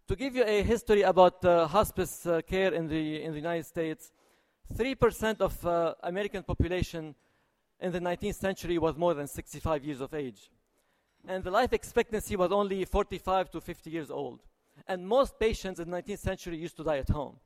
To give you a history about hospice care in the United States, 3% of American population in the 19th century was more than 65 years of age. And the life expectancy was only 45 to 50 years old. And most patients in the 19th century used to die at home.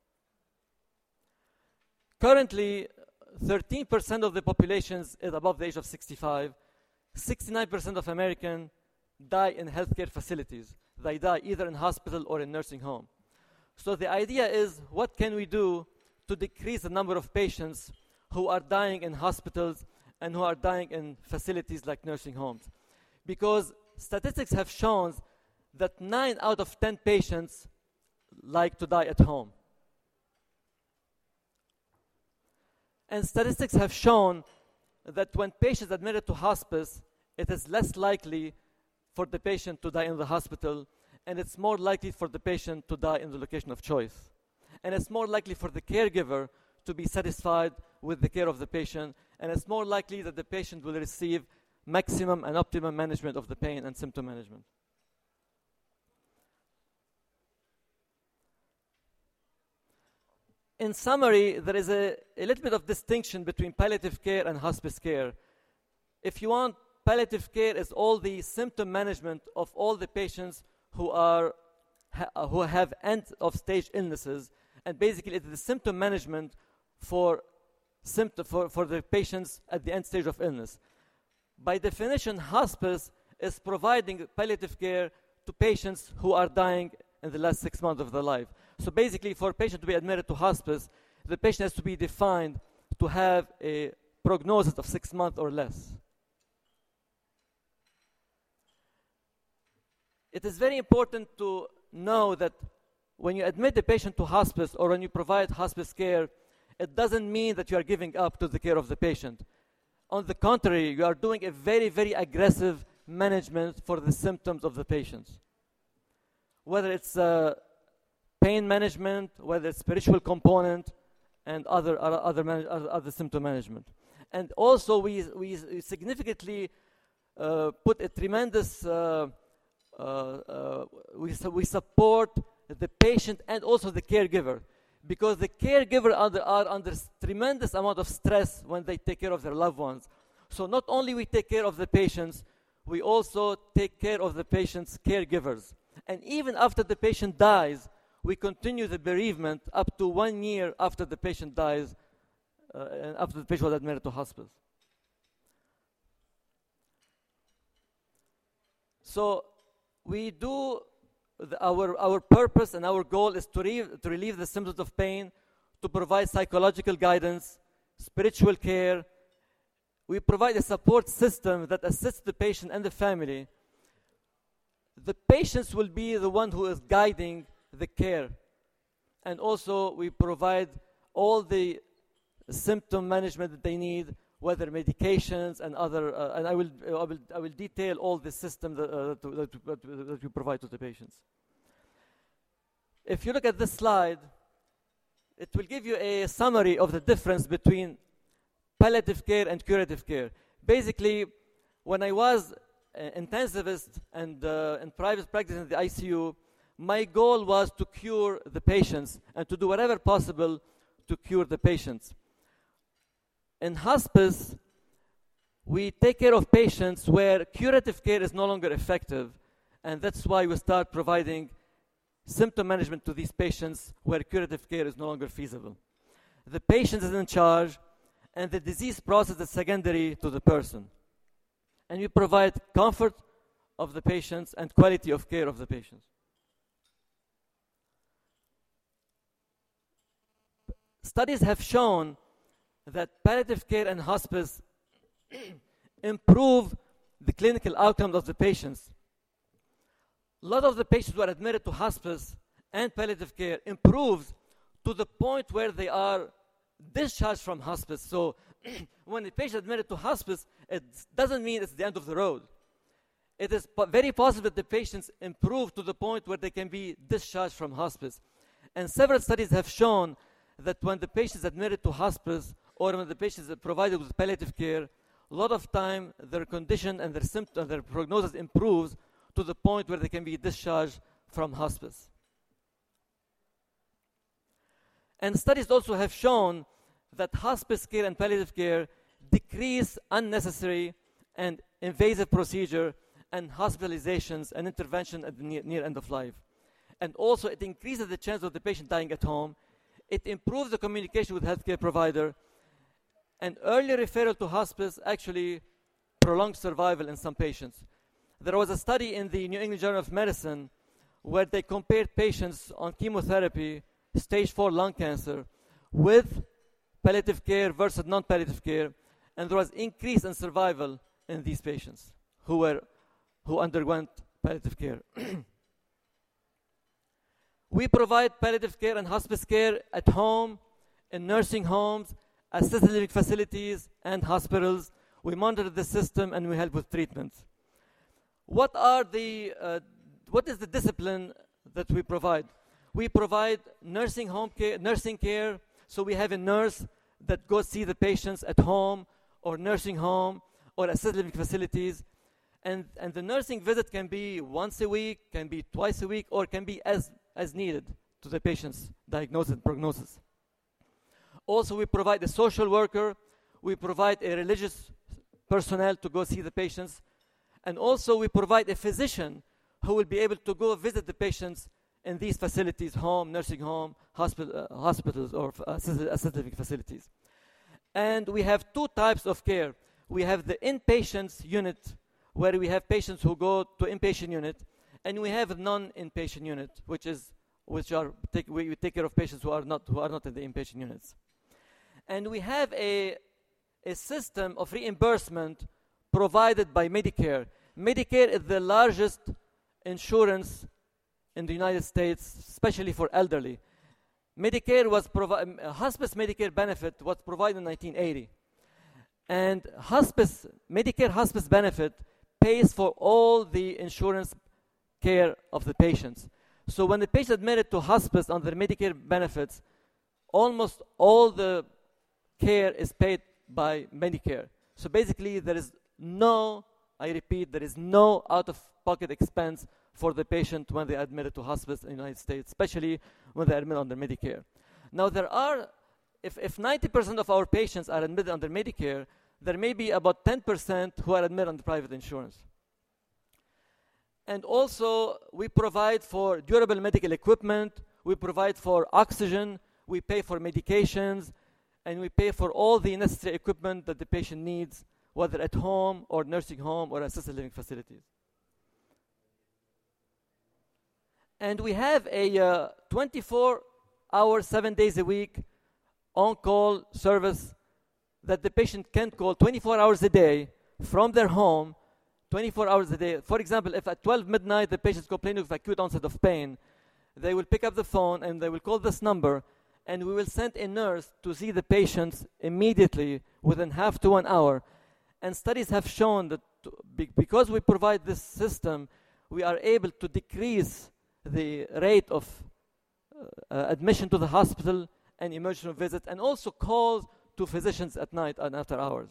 Currently, 13% of the population is above the age of 65. 69% of Americans die in healthcare facilities. They die either in hospital or in nursing home. So the idea is, what can we do to decrease the number of patients who are dying in hospitals and who are dying in facilities like nursing homes? Because statistics have shown that 9 out of 10 patients like to die at home. And statistics have shown that when patients are admitted to hospice, it is less likely for the patient to die in the hospital, and it's more likely for the patient to die in the location of choice. And it's more likely for the caregiver to be satisfied with the care of the patient, and it's more likely that the patient will receive maximum and optimum management of the pain and symptom management. In summary, there is a little bit of distinction between palliative care and hospice care. If you want, palliative care is all the symptom management of all the patients who have end-of-stage illnesses, and basically it is the symptom management for the patients at the end stage of illness. By definition, hospice is providing palliative care to patients who are dying in the last 6 months of their life. So basically, for a patient to be admitted to hospice, the patient has to be defined to have a prognosis of 6 months or less. It is very important to know that when you admit a patient to hospice or when you provide hospice care, it doesn't mean that you are giving up to the care of the patient. On the contrary, you are doing a very, very aggressive management for the symptoms of the patients. Whether it's pain management, whether it's spiritual component, and other symptom management. And also, we significantly put a tremendous, we support the patient and also the caregiver, because the caregiver are under tremendous amount of stress when they take care of their loved ones. So not only we take care of the patients, we also take care of the patient's caregivers. And even after the patient dies, we continue the bereavement up to 1 year after the patient dies, and after the patient was admitted to hospice. So we do, our purpose and our goal is to relieve the symptoms of pain, to provide psychological guidance, spiritual care. We provide a support system that assists the patient and the family. The patients will be the one who is guiding the care. And also we provide all the symptom management that they need, whether medications and other, and I will detail all the system that we provide to the patients. If you look at this slide, it will give you a summary of the difference between palliative care and curative care. Basically, when I was intensivist and in private practice in the ICU, my goal was to cure the patients and to do whatever possible to cure the patients. In hospice, we take care of patients where curative care is no longer effective, and that's why we start providing symptom management to these patients where curative care is no longer feasible. The patient is in charge, and the disease process is secondary to the person. And we provide comfort of the patients and quality of care of the patients. Studies have shown that palliative care and hospice improve the clinical outcomes of the patients. A lot of the patients who are admitted to hospice and palliative care improves to the point where they are discharged from hospice. So when a patient is admitted to hospice, it doesn't mean it's the end of the road. It is very possible that the patients improve to the point where they can be discharged from hospice. And several studies have shown that when the patient is admitted to hospice or when the patient is provided with palliative care, a lot of time their condition and their symptoms, their prognosis improves to the point where they can be discharged from hospice. And studies also have shown that hospice care and palliative care decrease unnecessary and invasive procedure and hospitalizations and intervention at the near end of life. And also it increases the chance of the patient dying at home. It improves the communication with healthcare provider, and early referral to hospice actually prolongs survival in some patients. There was a study in the New England Journal of Medicine where they compared patients on chemotherapy, stage 4 lung cancer, with palliative care versus non-palliative care, and there was increase in survival in these patients who underwent palliative care. We provide palliative care and hospice care at home, in nursing homes, assisted living facilities, and hospitals. We monitor the system and we help with treatments. What is the discipline that we provide? We provide nursing care, so we have a nurse that goes see the patients at home or nursing home or assisted living facilities. And the nursing visit can be once a week, can be twice a week, or can be as needed to the patient's diagnosis and prognosis. Also, we provide a social worker, we provide a religious personnel to go see the patients, and also we provide a physician who will be able to go visit the patients in these facilities, home, nursing home, hospitals, or assisted living facilities. And we have two types of care. We have the inpatients unit, where we have patients who go to inpatient unit, and we have a non-inpatient unit, we take care of patients who are not in the inpatient units. And we have a system of reimbursement provided by Medicare. Medicare is the largest insurance in the United States, especially for elderly. Hospice Medicare benefit was provided in 1980. And Medicare hospice benefit pays for all the insurance care of the patients. So when the patient admitted to hospice under Medicare benefits, almost all the care is paid by Medicare. So basically there is no out-of-pocket expense for the patient when they are admitted to hospice in the United States, especially when they are admitted under Medicare. Now if 90% of our patients are admitted under Medicare, there may be about 10% who are admitted under private insurance. And also, we provide for durable medical equipment, we provide for oxygen, we pay for medications, and we pay for all the necessary equipment that the patient needs, whether at home or nursing home or assisted living facilities. And we have a 24-hour, 7 days a week on-call service that the patient can call 24 hours a day from their home, 24 hours a day. For example, if at 12 midnight the patient is complaining of acute onset of pain, they will pick up the phone and they will call this number, and we will send a nurse to see the patients immediately within half to 1 hour. And studies have shown that because we provide this system, we are able to decrease the rate of admission to the hospital and emergency visits, and also calls to physicians at night and after hours.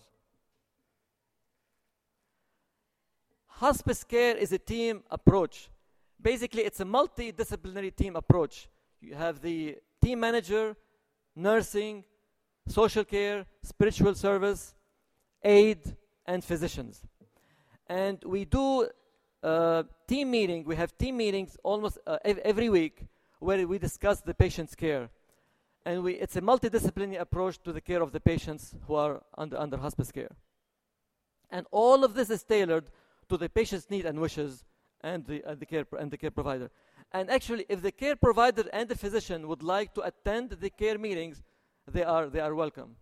Hospice care is a team approach. Basically, it's a multidisciplinary team approach. You have the team manager, nursing, social care, spiritual service, aid, and physicians. And we do team meeting. We have team meetings almost every week where we discuss the patient's care. And it's a multidisciplinary approach to the care of the patients who are under hospice care. And all of this is tailored to the patient's need and wishes and the care provider. And actually, if the care provider and the physician would like to attend the care meetings, they are welcome.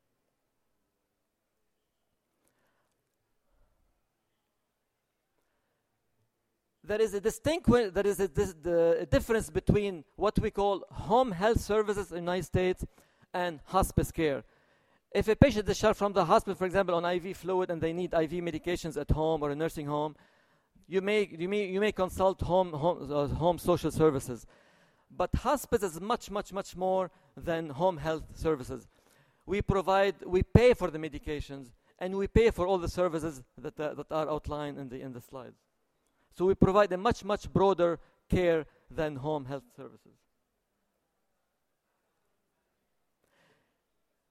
There is a difference between what we call home health services in the United States and hospice care. If a patient is discharged from the hospital, for example, on IV fluid, and they need IV medications at home or a nursing home, you may consult home social services. But hospice is much more than home health services. We pay for the medications, and we pay for all the services that are outlined in the slides. So we provide a much broader care than home health services.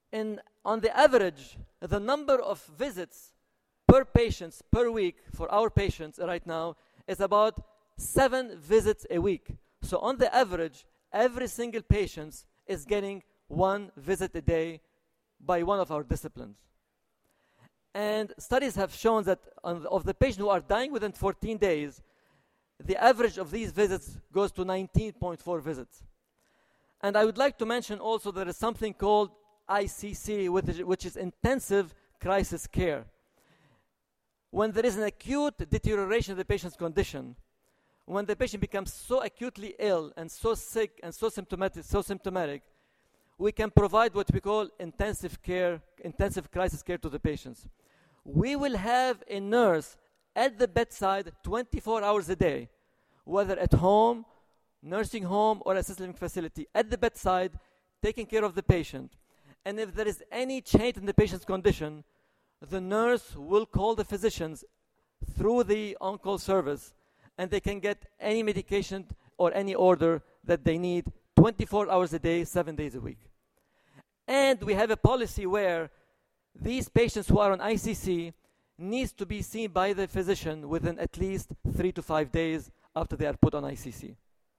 On the average, the number of visits per patient per week for our patients right now is about 7 visits a week. So on the average, every single patient is getting 1 visit a day by one of our disciplines. And studies have shown that of the patients who are dying within 14 days, the average of these visits goes to 19.4 visits. And I would like to mention also there is something called ICC, which is intensive crisis care. When there is an acute deterioration of the patient's condition, when the patient becomes so acutely ill and so sick and so symptomatic, we can provide what we call intensive crisis care to the patients. We will have a nurse at the bedside 24 hours a day, whether at home, nursing home, or assisted living facility, at the bedside, taking care of the patient. And if there is any change in the patient's condition, the nurse will call the physicians through the on-call service, and they can get any medication or any order that they need 24 hours a day, 7 days a week. And we have a policy where these patients who are on ICC needs to be seen by the physician within at least 3 to 5 days after they are put on ICC.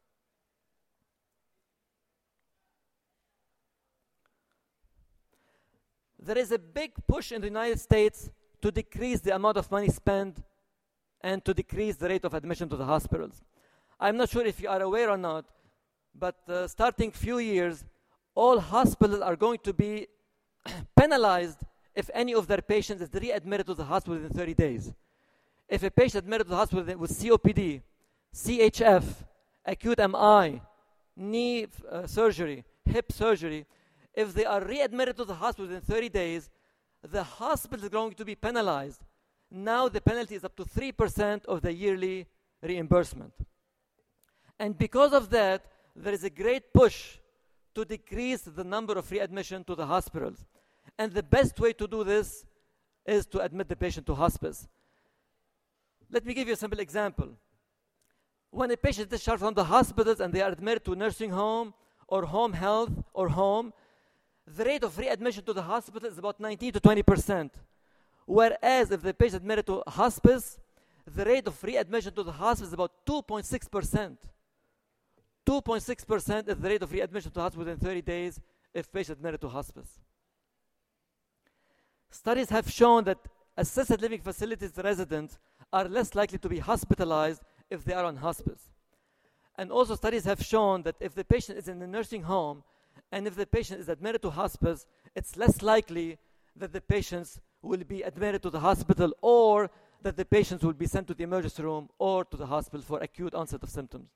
There is a big push in the United States to decrease the amount of money spent and to decrease the rate of admission to the hospitals. I'm not sure if you are aware or not, but starting few years, all hospitals are going to be penalized if any of their patients is readmitted to the hospital within 30 days. If a patient admitted to the hospital with COPD, CHF, acute MI, knee surgery, hip surgery, if they are readmitted to the hospital within 30 days, the hospital is going to be penalized. Now the penalty is up to 3% of the yearly reimbursement. And because of that, there is a great push to decrease the number of readmission to the hospitals. And the best way to do this is to admit the patient to hospice. Let me give you a simple example. When a patient is discharged from the hospitals and they are admitted to nursing home or home health or home, the rate of readmission to the hospital is about 19 to 20%. Whereas if the patient is admitted to hospice, the rate of readmission to the hospice is about 2.6%. 2.6% is the rate of readmission to hospital within 30 days if patient is admitted to hospice. Studies have shown that assisted living facilities residents are less likely to be hospitalized if they are on hospice. And also studies have shown that if the patient is in a nursing home and if the patient is admitted to hospice, it's less likely that the patients will be admitted to the hospital or that the patients will be sent to the emergency room or to the hospital for acute onset of symptoms.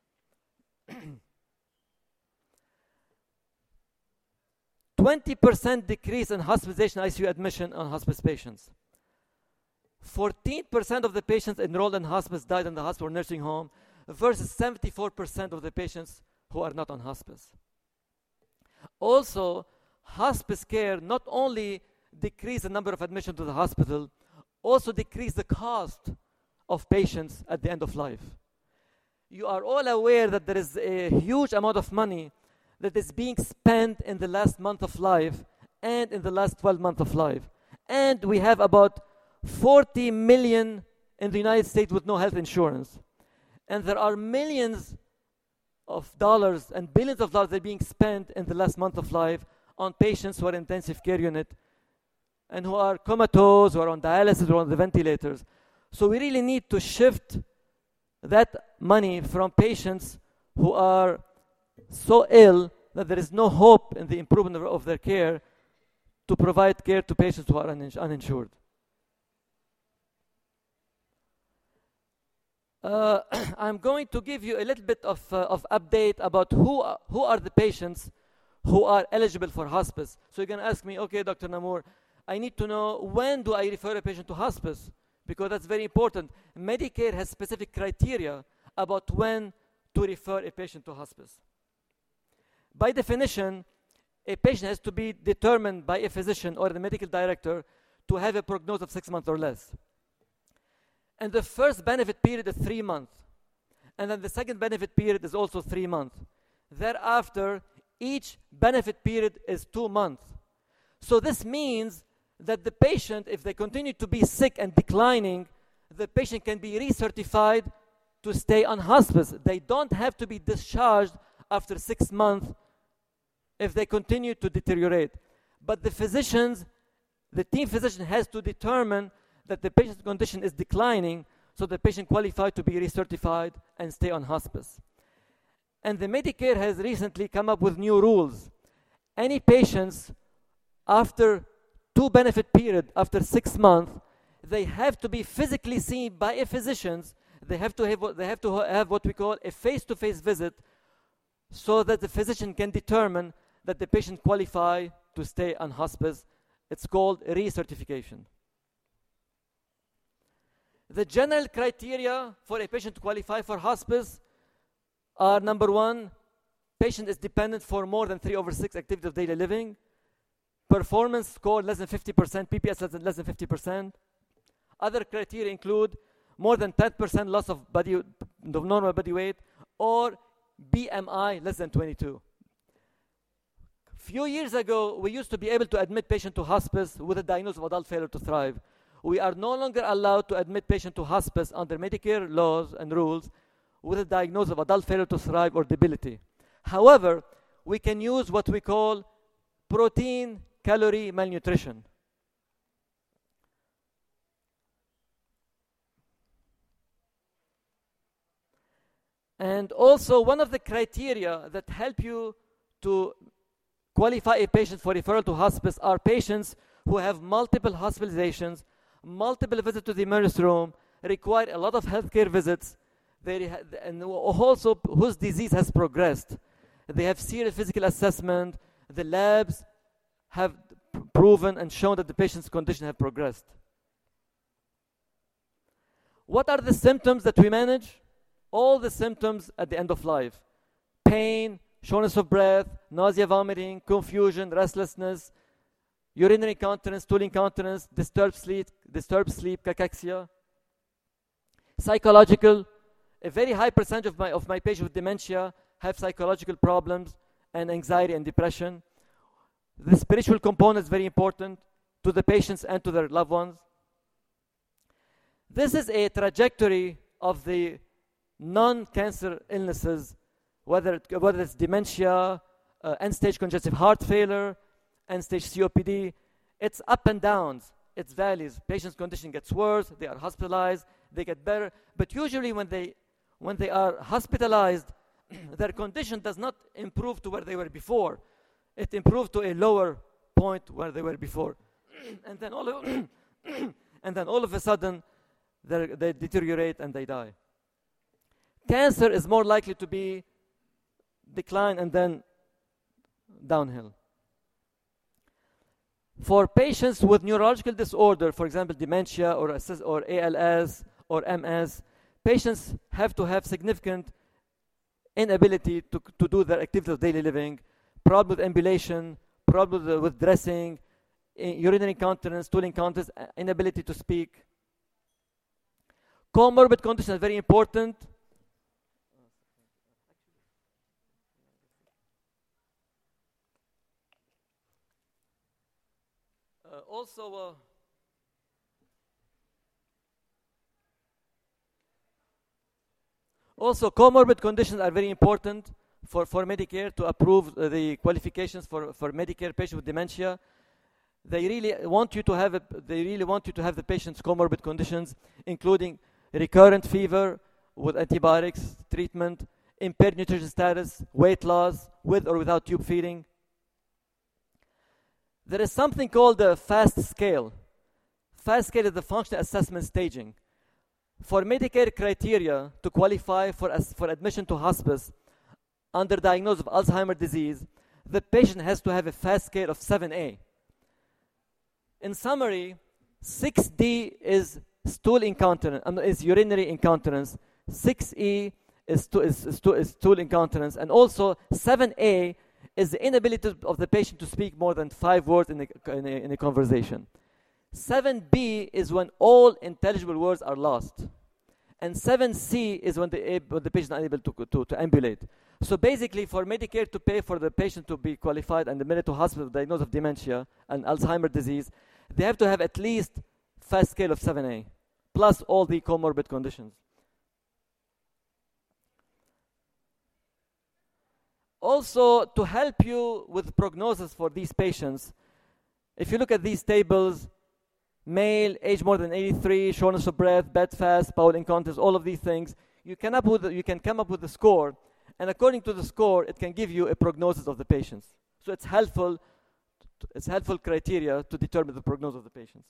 20% decrease in hospitalization ICU admission on hospice patients. 14% of the patients enrolled in hospice died in the hospital or nursing home versus 74% of the patients who are not on hospice. Also, hospice care not only decrease the number of admissions to the hospital, also decrease the cost of patients at the end of life. You are all aware that there is a huge amount of money that is being spent in the last month of life and in the last 12 months of life. And we have about 40 million in the United States with no health insurance. And there are millions of dollars and billions of dollars that are being spent in the last month of life on patients who are in intensive care unit and who are comatose or on dialysis or on the ventilators. So we really need to shift that money from patients who are so ill that there is no hope in the improvement of their care to provide care to patients who are uninsured. I'm going to give you a little bit of update about who are the patients who are eligible for hospice. So you can ask me, okay, Dr. Namour, I need to know when do I refer a patient to hospice, because that's very important. Medicare has specific criteria about when to refer a patient to hospice. By definition, a patient has to be determined by a physician or the medical director to have a prognosis of 6 months or less. And the first benefit period is 3 months. And then the second benefit period is also 3 months. Thereafter, each benefit period is 2 months. So this means that the patient, if they continue to be sick and declining, the patient can be recertified to stay on hospice. They don't have to be discharged after 6 months if they continue to deteriorate. But the physicians, the team physician has to determine that the patient's condition is declining, so the patient qualified to be recertified and stay on hospice. And the Medicare has recently come up with new rules. Any patients after 2 benefit period, after 6 months, they have to be physically seen by a physician. They have to have what we call a face-to-face visit, so that the physician can determine that the patient qualify to stay on hospice. It's called recertification. The general criteria for a patient to qualify for hospice are: number 1, patient is dependent for more than 3/6 activity of daily living, performance score less than 50%, PPS less than 50%. Other criteria include more than 10% loss of normal body weight, or BMI less than 22. Few years ago, we used to be able to admit patients to hospice with a diagnosis of adult failure to thrive. We are no longer allowed to admit patients to hospice under Medicare laws and rules with a diagnosis of adult failure to thrive or debility. However, we can use what we call protein calorie malnutrition. And also, one of the criteria that help you to qualify a patient for referral to hospice are patients who have multiple hospitalizations, multiple visits to the emergency room, require a lot of healthcare visits, and also whose disease has progressed. They have serious physical assessment. The labs have proven and shown that the patient's condition have progressed. What are the symptoms that we manage? All the symptoms at the end of life: pain, shortness of breath, nausea, vomiting, confusion, restlessness, urinary incontinence, stool incontinence, disturbed sleep, cachexia. Psychological: a very high percentage of my patients with dementia have psychological problems and anxiety and depression. The spiritual component is very important to the patients and to their loved ones. This is a trajectory of the non-cancer illnesses, whether it's dementia, end-stage congestive heart failure, end-stage COPD. It's up and downs, it's valleys. Patient's condition gets worse, they are hospitalized, they get better. But usually when they are hospitalized, their condition does not improve to where they were before. It improved to a lower point where they were before. and then all of a sudden, they deteriorate and they die. Cancer is more likely to be decline and then downhill. For patients with neurological disorder, for example, dementia or ALS or MS, patients have to have significant inability to do their activities of daily living, problem with ambulation, problem with dressing, urinary incontinence, stool incontinence, inability to speak. Comorbid conditions are very important. Also, comorbid conditions are very important for Medicare to approve the qualifications for Medicare patients with dementia. They really want you to have the patient's comorbid conditions, including recurrent fever with antibiotics treatment, impaired nutrition status, weight loss with or without tube feeding. There is something called the FAST scale. FAST scale is the functional assessment staging. For Medicare criteria to qualify for admission to hospice under diagnosis of Alzheimer's disease, the patient has to have a FAST scale of 7A. In summary, 6D is stool incontinence, is urinary incontinence. 6E is stool incontinence, and also 7A is the inability of the patient to speak more than 5 words in a conversation. 7B is when all intelligible words are lost. And 7C is when the patient is unable to ambulate. So basically, for Medicare to pay for the patient to be qualified and admitted to hospital with diagnosis of dementia and Alzheimer's disease, they have to have at least FAST scale of 7A, plus all the comorbid conditions. Also, to help you with prognosis for these patients, if you look at these tables, male, age more than 83, shortness of breath, bed fast, bowel incontinence, all of these things, you can come up with a score, and according to the score, it can give you a prognosis of the patients. So it's helpful criteria to determine the prognosis of the patients.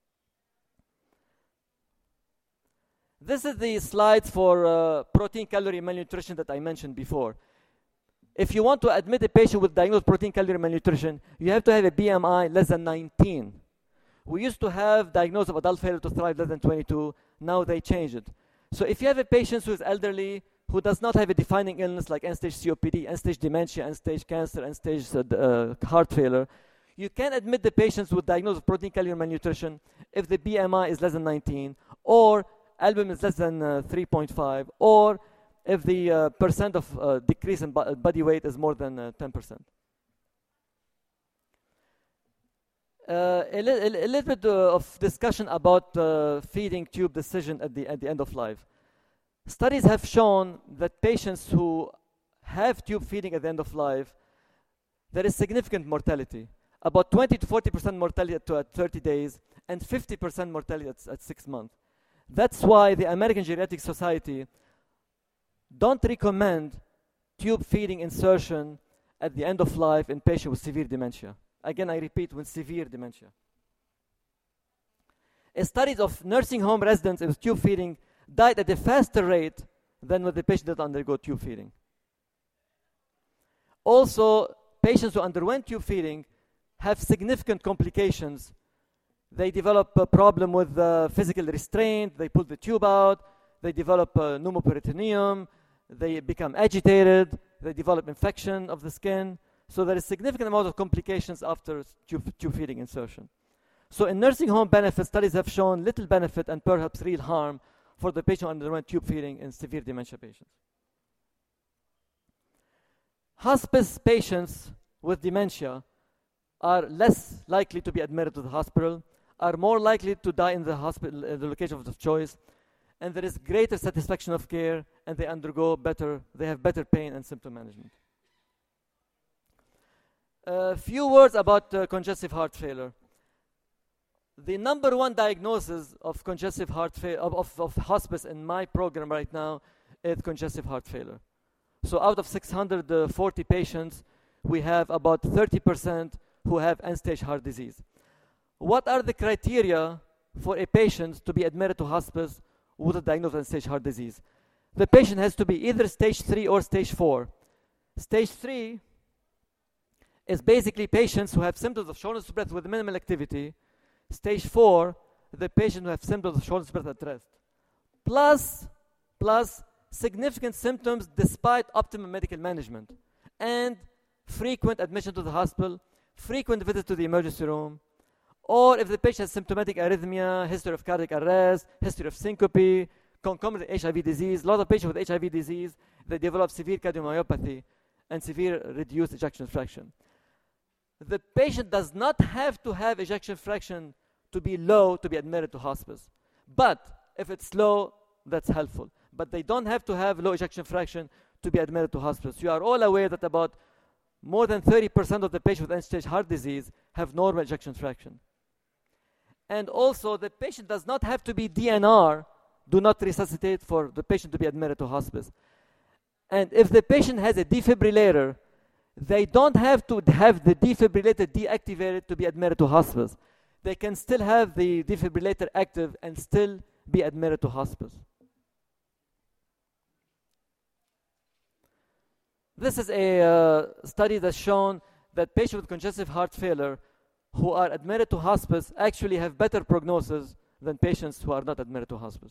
This is the slides for protein calorie malnutrition that I mentioned before. If you want to admit a patient with diagnosed protein calorie malnutrition, you have to have a BMI less than 19. We used to have diagnosis of adult failure to thrive less than 22. Now they changed it. So if you have a patient who is elderly, who does not have a defining illness like end-stage COPD, end-stage dementia, end-stage cancer, end-stage heart failure, you can admit the patients with diagnosis of protein calorie malnutrition if the BMI is less than 19, or albumin is less than 3.5, or if the percent of decrease in body weight is more than 10%. A little bit of discussion about feeding tube decision at the end of life. Studies have shown that patients who have tube feeding at the end of life, there is significant mortality. About 20 to 40% mortality at 30 days, and 50% mortality at 6 months. That's why the American Geriatric Society don't recommend tube feeding insertion at the end of life in patients with severe dementia. Again, I repeat, with severe dementia. Studies of nursing home residents with tube feeding died at a faster rate than with the patient that undergo tube feeding. Also, patients who underwent tube feeding have significant complications. They develop a problem with physical restraint, they pull the tube out, they develop pneumoperitoneum, they become agitated, they develop infection of the skin. So there is significant amount of complications after tube feeding insertion. So in nursing home benefit, studies have shown little benefit and perhaps real harm for the patient undergoing tube feeding in severe dementia patients. Hospice patients with dementia are less likely to be admitted to the hospital, are more likely to die in the hospital, the location of the choice, and there is greater satisfaction of care, and they have better pain and symptom management. A few words about congestive heart failure. The number one diagnosis of congestive heart failure, of hospice in my program right now, is congestive heart failure. So out of 640 patients, we have about 30% who have end-stage heart disease. What are the criteria for a patient to be admitted to hospice with a diagnosis of end-stage heart disease? The patient has to be either stage 3 or stage 4. Stage 3 is basically patients who have symptoms of shortness of breath with minimal activity. Stage 4, the patient who have symptoms of shortness of breath at rest. Plus significant symptoms despite optimal medical management, and frequent admission to the hospital, frequent visits to the emergency room, or if the patient has symptomatic arrhythmia, history of cardiac arrest, history of syncope, concomitant HIV disease. A lot of patients with HIV disease, they develop severe cardiomyopathy and severe reduced ejection fraction. The patient does not have to have ejection fraction to be low to be admitted to hospice. But if it's low, that's helpful. But they don't have to have low ejection fraction to be admitted to hospice. You are all aware that about more than 30% of the patients with end-stage heart disease have normal ejection fraction. And also, the patient does not have to be DNR, do not resuscitate, for the patient to be admitted to hospice. And if the patient has a defibrillator, they don't have to have the defibrillator deactivated to be admitted to hospice. They can still have the defibrillator active and still be admitted to hospice. This is a study that's shown that patients with congestive heart failure who are admitted to hospice actually have better prognosis than patients who are not admitted to hospice.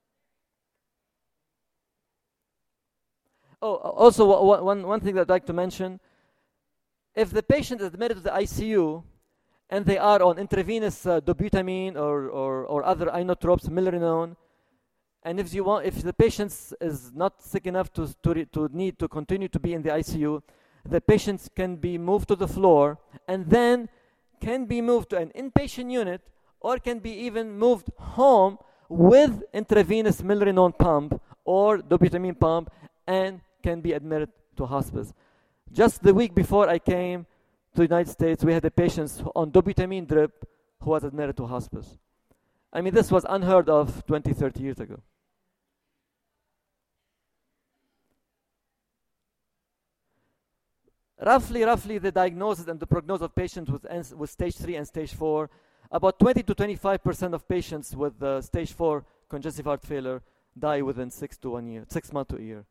Oh, also one thing that I'd like to mention, if the patient is admitted to the ICU and they are on intravenous dobutamine or other inotropes, milrinone, And if the patient is not sick enough to need to continue to be in the ICU, the patient can be moved to the floor and then can be moved to an inpatient unit or can be even moved home with intravenous milrinone pump or dobutamine pump and can be admitted to hospice. Just the week before I came to the United States, we had a patient on dobutamine drip who was admitted to hospice. I mean, this was unheard of 20, 30 years ago. Roughly the diagnosis and the prognosis of patients with stage 3 and stage 4, about 20 to 25% of patients with stage 4 congestive heart failure die within 6 months to a year.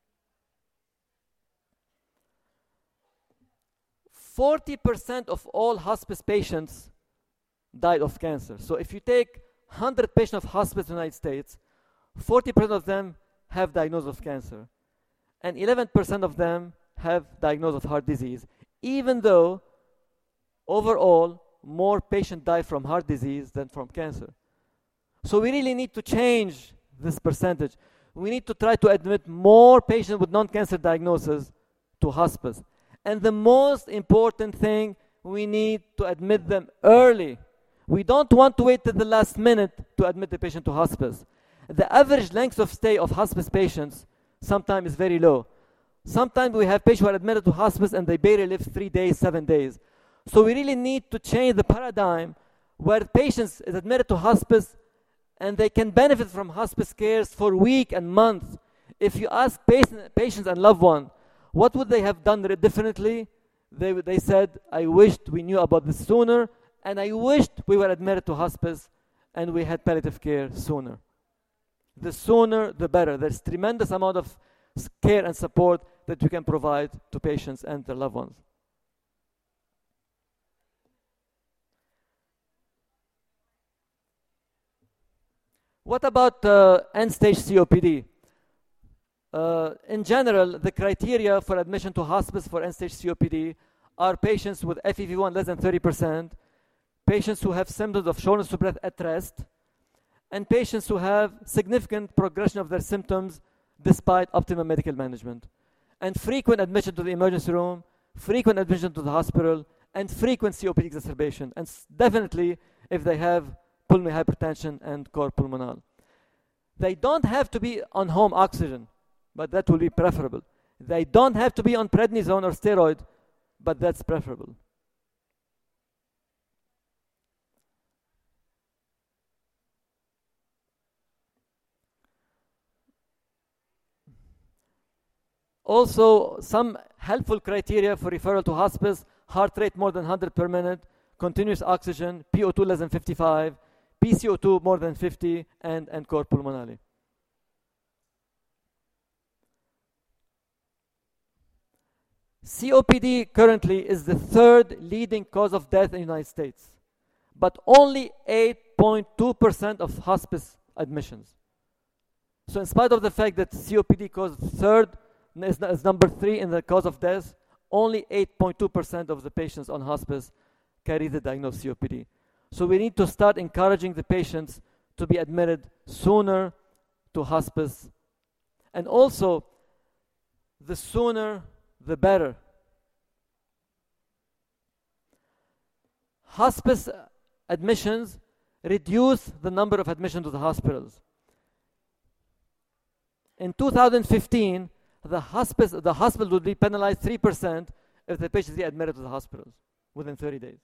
40% of all hospice patients died of cancer. So if you take 100 patients of hospice in the United States, 40% of them have diagnosis of cancer, and 11% of them have diagnosis of heart disease, even though overall more patients die from heart disease than from cancer. So we really need to change this percentage. We need to try to admit more patients with non-cancer diagnosis to hospice. And the most important thing, we need to admit them early. We don't want to wait till the last minute to admit the patient to hospice. The average length of stay of hospice patients sometimes is very low. Sometimes we have patients who are admitted to hospice and they barely live 3 days, 7 days. So we really need to change the paradigm where patients is admitted to hospice and they can benefit from hospice cares for weeks and months. If you ask patients and loved ones, what would they have done differently? They said, I wished we knew about this sooner, and I wished we were admitted to hospice and we had palliative care sooner. The sooner, the better. There's tremendous amount of care and support that we can provide to patients and their loved ones. What about end-stage COPD? In general, the criteria for admission to hospice for end-stage COPD are patients with FEV1 less than 30%, patients who have symptoms of shortness of breath at rest, and patients who have significant progression of their symptoms despite optimal medical management, and frequent admission to the emergency room, frequent admission to the hospital, and frequent COPD exacerbation, and definitely if they have pulmonary hypertension and cor pulmonale. They don't have to be on home oxygen, but that will be preferable. They don't have to be on prednisone or steroid, but that's preferable. Also, some helpful criteria for referral to hospice: heart rate more than 100 per minute, continuous oxygen, PO2 less than 55, PCO2 more than 50, and cor pulmonale. COPD currently is the third leading cause of death in the United States, but only 8.2% of hospice admissions. So in spite of the fact that COPD causes third, is number 3 in the cause of death, only 8.2% of the patients on hospice carry the diagnosed COPD. So we need to start encouraging the patients to be admitted sooner to hospice. And also, the sooner, the better. Hospice admissions reduce the number of admissions to the hospitals. In 2015, the hospital would be penalized 3% if the patient is admitted to the hospitals within 30 days.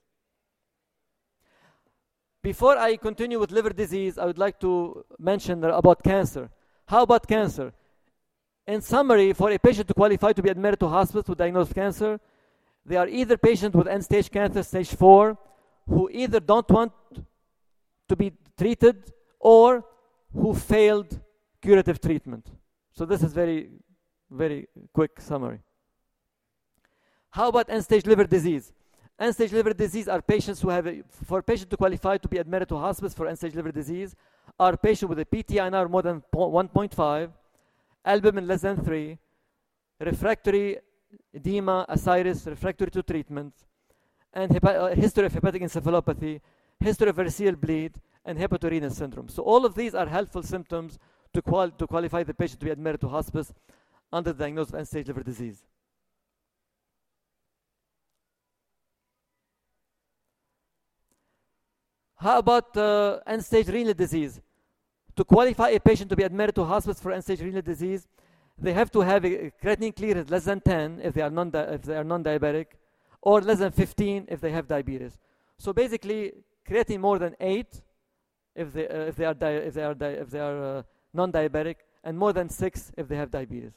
Before I continue with liver disease, I would like to mention about cancer. How about cancer? In summary, for a patient to qualify to be admitted to hospice with diagnosed cancer, they are either patients with end-stage cancer, stage 4, who either don't want to be treated or who failed curative treatment. So this is very, very quick summary. How about end-stage liver disease? End-stage liver disease are patients who have, for patients to qualify to be admitted to hospice for end-stage liver disease, are patients with a PTINR more than 1.5, albumin less than 3, refractory edema, ascites, refractory to treatment, and history of hepatic encephalopathy, history of variceal bleed, and hepatorenal syndrome. So all of these are helpful symptoms to qualify the patient to be admitted to hospice under the diagnosis of end-stage liver disease. How about end-stage renal disease? To qualify a patient to be admitted to hospice for end-stage renal disease, they have to have a creatinine clearance less than 10 if they are non-diabetic, or less than 15 if they have diabetes. So basically, creatinine more than 8 if they are non-diabetic, and more than 6 if they have diabetes.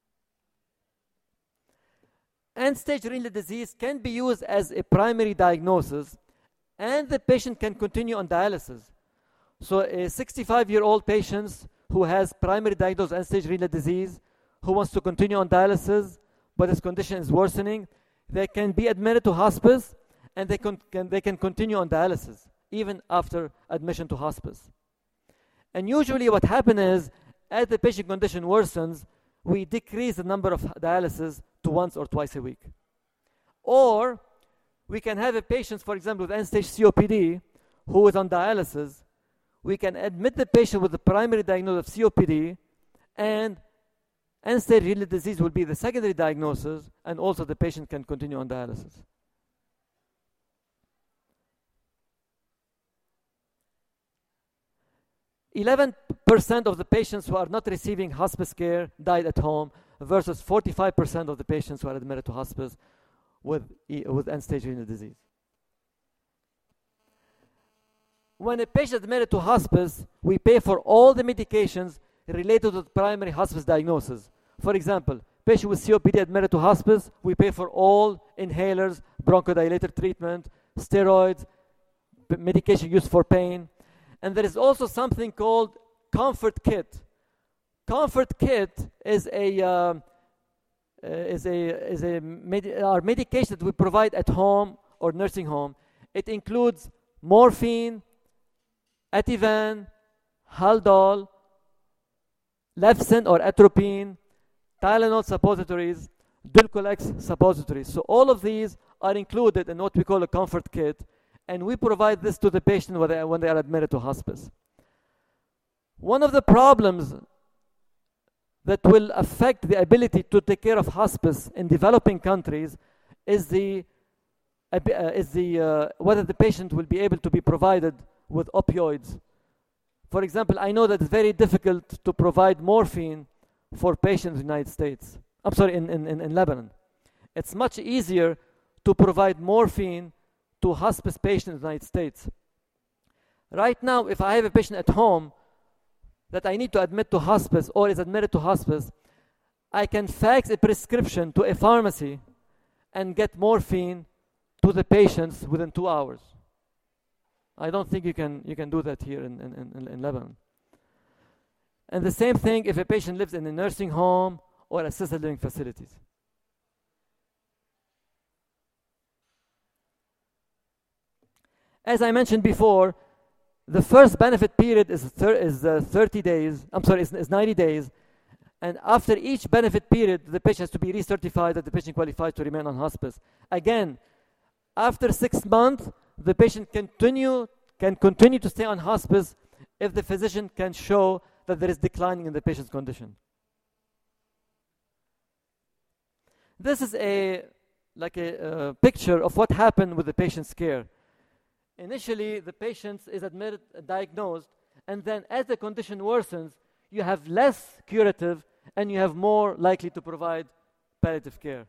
End-stage renal disease can be used as a primary diagnosis, and the patient can continue on dialysis. So a 65-year-old patient who has primary diagnosed end-stage renal disease, who wants to continue on dialysis, but his condition is worsening, they can be admitted to hospice, and they can continue on dialysis, even after admission to hospice. And usually what happens is, as the patient condition worsens, we decrease the number of dialysis to once or twice a week. Or we can have a patient, for example, with end-stage COPD, who is on dialysis. We can admit the patient with the primary diagnosis of COPD, and end-stage renal disease will be the secondary diagnosis, and also the patient can continue on dialysis. %11 of the patients who are not receiving hospice care died at home, versus 45% of the patients who are admitted to hospice with end-stage renal disease. When a patient is admitted to hospice, we pay for all the medications related to the primary hospice diagnosis. For example, patient with COPD admitted to hospice, we pay for all inhalers, bronchodilator treatment, steroids, medication used for pain. And there is also something called Comfort Kit. Comfort Kit is our medication that we provide at home or nursing home. It includes morphine, Ativan, Haldol, Levsin or atropine, Tylenol suppositories, Dulcolex suppositories. So all of these are included in what we call a Comfort Kit, and we provide this to the patient when they are admitted to hospice. One of the problems that will affect the ability to take care of hospice in developing countries is whether the patient will be able to be provided with opioids. For example, I know that it's very difficult to provide morphine for patients in the United States. I'm sorry, in Lebanon. It's much easier to provide morphine to hospice patients in the United States. Right now, if I have a patient at home that I need to admit to hospice or is admitted to hospice, I can fax a prescription to a pharmacy and get morphine to the patients within 2 hours. I don't think you can do that here in Lebanon. And the same thing if a patient lives in a nursing home or assisted living facilities. As I mentioned before, the first benefit period is 30 days. I'm sorry, is 90 days. And after each benefit period, the patient has to be recertified that the patient qualifies to remain on hospice. Again, after 6 months, the patient can continue to stay on hospice if the physician can show that there is declining in the patient's condition. This is a picture of what happened with the patient's care. Initially, the patient is admitted, diagnosed, and then as the condition worsens, you have less curative and you have more likely to provide palliative care.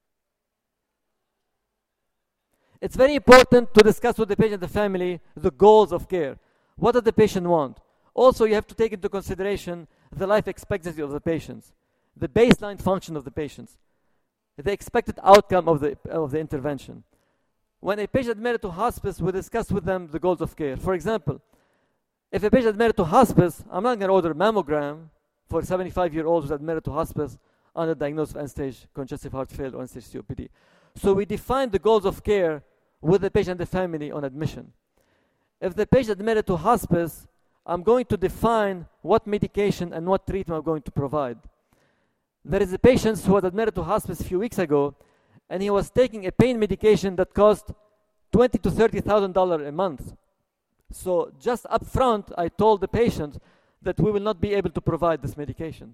It's very important to discuss with the patient and the family the goals of care. What does the patient want? Also, you have to take into consideration the life expectancy of the patients, the baseline function of the patients, the expected outcome of the intervention. When a patient is admitted to hospice, we discuss with them the goals of care. For example, if a patient is admitted to hospice, I'm not going to order a mammogram for a 75-year-old who's admitted to hospice under diagnosis of end-stage congestive heart failure or end-stage COPD. So we define the goals of care with the patient and the family on admission. If the patient is admitted to hospice, I'm going to define what medication and what treatment I'm going to provide. There is a patient who was admitted to hospice a few weeks ago, and he was taking a pain medication that cost $20,000 to $30,000 a month. So just up front, I told the patient that we will not be able to provide this medication.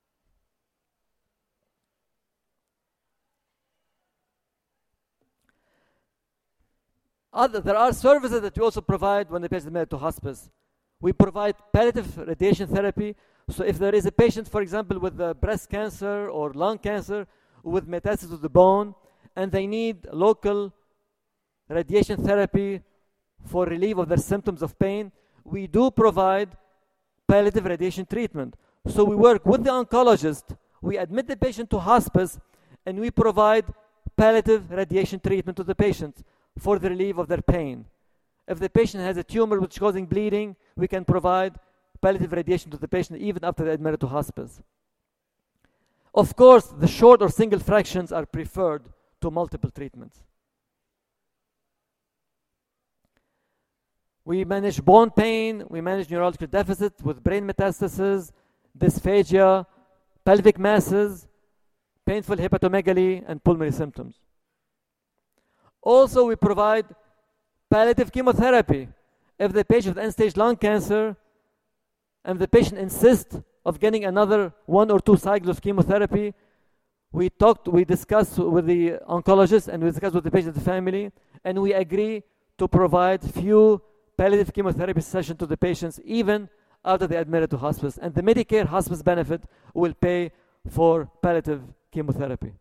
There are services that we also provide when the patient is admitted to hospice. We provide palliative radiation therapy. So if there is a patient, for example, with breast cancer or lung cancer with metastasis to the bone, and they need local radiation therapy for relief of their symptoms of pain, we do provide palliative radiation treatment. So we work with the oncologist, we admit the patient to hospice, and we provide palliative radiation treatment to the patient for the relief of their pain. If the patient has a tumor which is causing bleeding, we can provide palliative radiation to the patient even after they're admitted to hospice. Of course, the short or single fractions are preferred to multiple treatments. We manage bone pain, we manage neurological deficit with brain metastasis, dysphagia, pelvic masses, painful hepatomegaly, and pulmonary symptoms. Also, we provide palliative chemotherapy. If the patient with end-stage lung cancer and the patient insists of getting another 1 or 2 cycles of chemotherapy, we discuss with the oncologist and we discuss with the patient's family, and we agree to provide few palliative chemotherapy sessions to the patients even after they are admitted to hospice. And the Medicare hospice benefit will pay for palliative chemotherapy.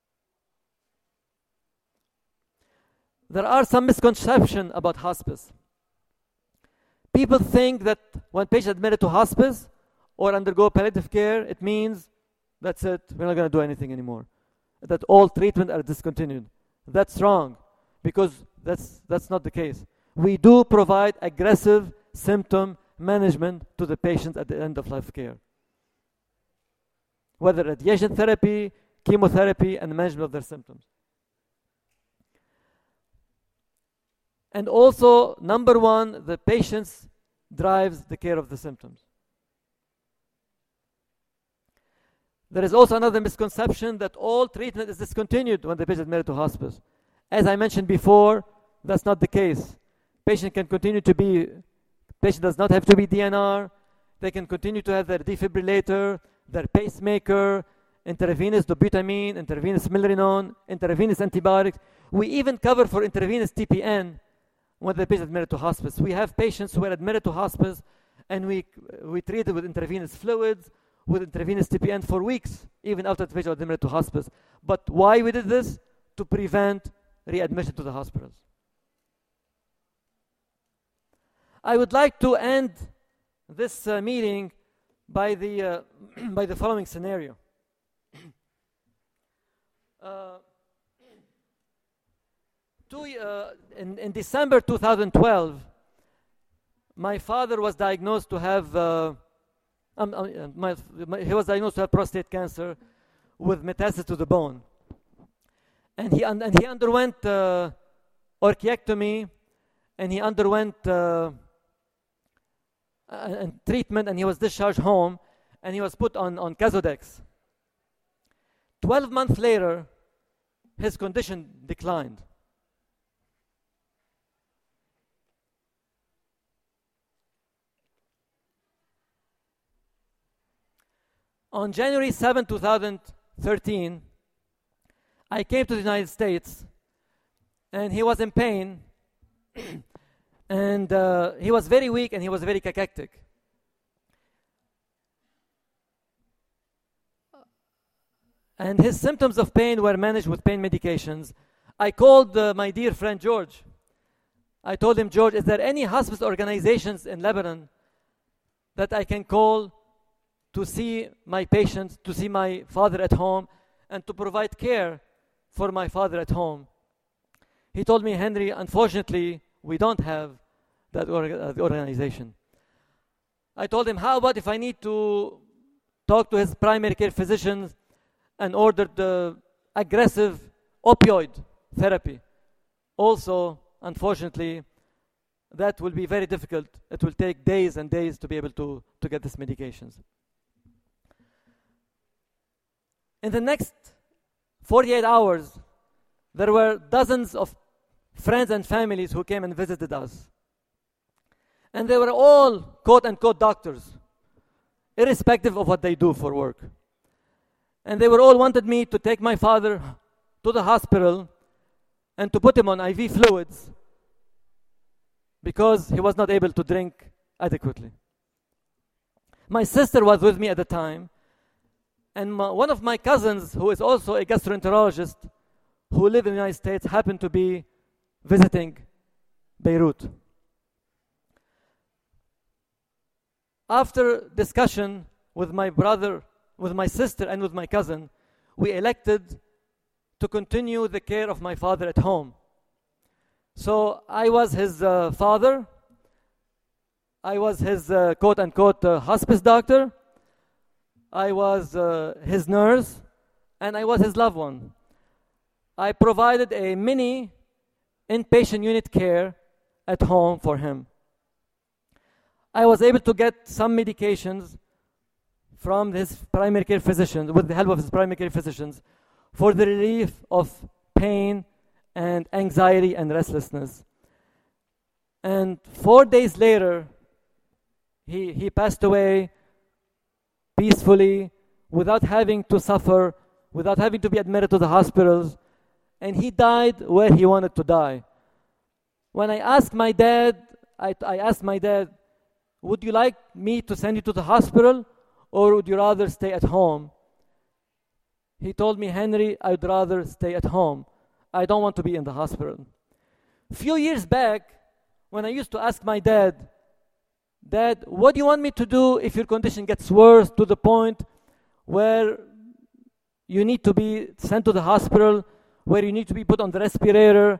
There are some misconceptions about hospice. People think that when patients are admitted to hospice or undergo palliative care, it means that's it, we're not going to do anything anymore. That all treatment are discontinued. That's wrong, because that's not the case. We do provide aggressive symptom management to the patients at the end of life care. Whether radiation therapy, chemotherapy, and management of their symptoms. And also, number one, the patients drives the care of the symptoms. There is also another misconception that all treatment is discontinued when the patient is admitted to hospice. As I mentioned before, that's not the case. Patient can continue to be, patient does not have to be DNR. They can continue to have their defibrillator, their pacemaker, intravenous dobutamine, intravenous milrinone, intravenous antibiotics. We even cover for intravenous TPN when the patient is admitted to hospice. We have patients who are admitted to hospice and we treat it with intravenous fluids, with intravenous TPN for weeks, even after the patient was admitted to hospice. But why we did this? To prevent readmission to the hospitals. I would like to end this meeting by the by the following scenario. In December 2012, my father was diagnosed to have he was diagnosed to have prostate cancer with metastasis to the bone, and he underwent orchiectomy, and he underwent treatment, and he was discharged home, and he was put on Casodex. 12 months later, his condition declined. On January 7, 2013, I came to the United States, and he was in pain, and he was very weak, and he was very cachectic. And his symptoms of pain were managed with pain medications. I called my dear friend George. I told him, George, is there any hospice organizations in Lebanon that I can call to see my patients, to see my father at home, and to provide care for my father at home? He told me, Henry, unfortunately, we don't have that organization. I told him, how about if I need to talk to his primary care physicians and order the aggressive opioid therapy? Also, unfortunately, that will be very difficult. It will take days and days to be able to get these medications. In the next 48 hours, there were dozens of friends and families who came and visited us. And they were all quote-unquote doctors. irrespective of what they do for work. And they were all wanted me to take my father to the hospital and to put him on IV fluids because he was not able to drink adequately. My sister was with me at the time, and one of my cousins, who is also a gastroenterologist who lives in the United States, happened to be visiting Beirut. After discussion with my brother, with my sister, and with my cousin, we elected to continue the care of my father at home. So I was his father, I was his quote-unquote hospice doctor, I was his nurse, and I was his loved one. I provided a mini inpatient unit care at home for him. I was able to get some medications from his primary care physicians, with the help of his primary care physicians, for the relief of pain and anxiety and restlessness. And 4 days later, he passed away peacefully, without having to suffer, without having to be admitted to the hospitals, and he died where he wanted to die. When I asked my dad, I asked my dad, would you like me to send you to the hospital, or would you rather stay at home? He told me, Henry, I'd rather stay at home. I don't want to be in the hospital. A few years back, when I used to ask my dad, Dad, what do you want me to do if your condition gets worse to the point where you need to be sent to the hospital, where you need to be put on the respirator?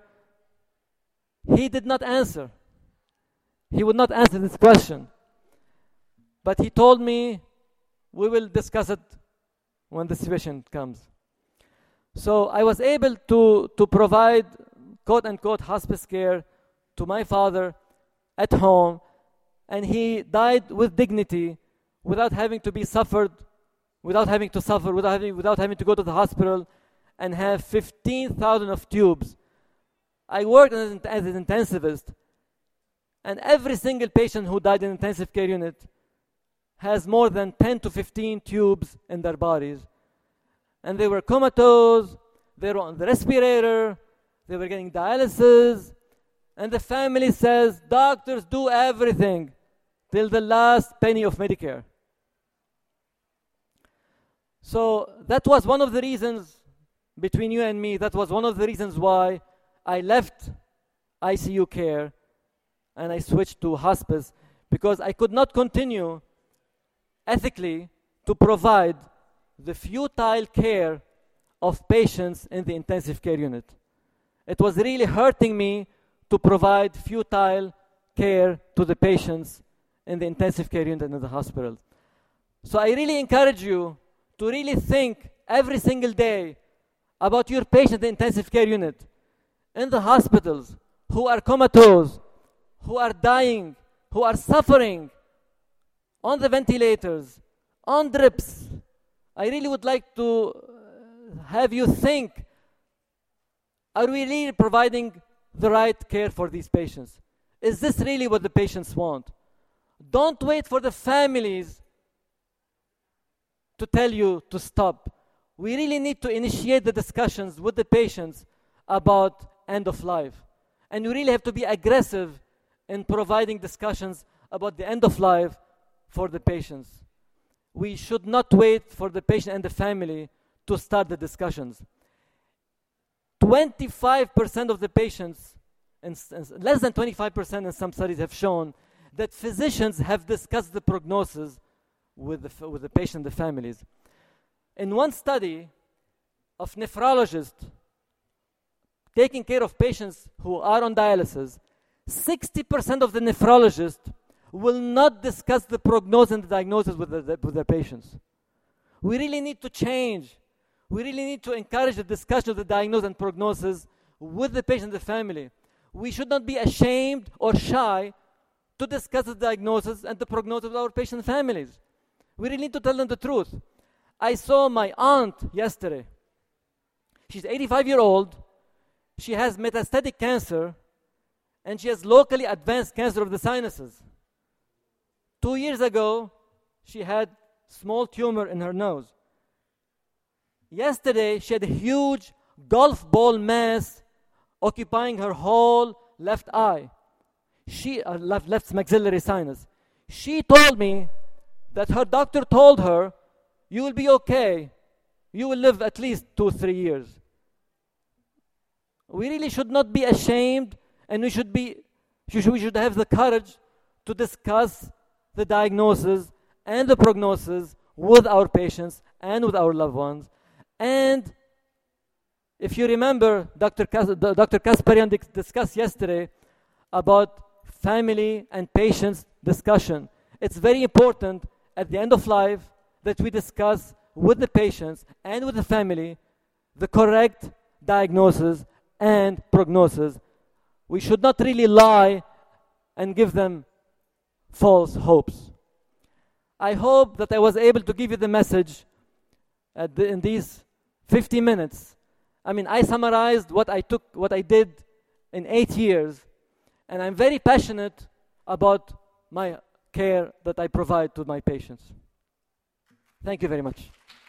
He did not answer. He would not answer this question. But he told me, we will discuss it when the situation comes. So I was able to provide quote-unquote hospice care to my father at home, and he died with dignity, without having to be suffered, without having to go to the hospital and have 15,000 of tubes. I worked as an intensivist, and every single patient who died in intensive care unit has more than 10 to 15 tubes in their bodies. And they were comatose, they were on the respirator, they were getting dialysis, and the family says, doctors do everything till the last penny of Medicare. So that was one of the reasons, between you and me, that was one of the reasons why I left ICU care and I switched to hospice, because I could not continue ethically to provide the futile care of patients in the intensive care unit. It was really hurting me to provide futile care to the patients in the intensive care unit and in the hospital. So I really encourage you to really think every single day about your patient in the intensive care unit, in the hospitals, who are comatose, who are dying, who are suffering, on the ventilators, on drips. I really would like to have you think, are we really providing the right care for these patients? Is this really what the patients want? Don't wait for the families to tell you to stop. We really need to initiate the discussions with the patients about end of life. And we really have to be aggressive in providing discussions about the end of life for the patients. We should not wait for the patient and the family to start the discussions. 25% of the patients, and less than 25% in some studies have shown that physicians have discussed the prognosis with the patient and the families. In one study of nephrologists taking care of patients who are on dialysis, 60% of the nephrologists will not discuss the prognosis and the diagnosis with their patients. We really need to change. We really need to encourage the discussion of the diagnosis and prognosis with the patient and the family. We should not be ashamed or shy to discuss the diagnosis and the prognosis with our patient families. We really need to tell them the truth. I saw my aunt yesterday. She's 85-year-old. She has metastatic cancer, and she has locally advanced cancer of the sinuses. 2 years ago, she had small tumor in her nose. Yesterday, she had a huge golf ball mass occupying her whole left eye. Left maxillary sinus. She told me that her doctor told her, you will be okay. You will live at least 2-3 years. We really should not be ashamed, and we should have the courage to discuss the diagnosis and the prognosis with our patients and with our loved ones. And if you remember, Dr. Kasparian discussed yesterday about family and patients discussion. It's very important at the end of life that we discuss with the patients and with the family the correct diagnosis and prognosis. We should not really lie and give them false hopes. I hope that I was able to give you the message in these 50 minutes. I mean, I summarized what I did in 8 years, and I'm very passionate about my care that I provide to my patients. Thank you very much.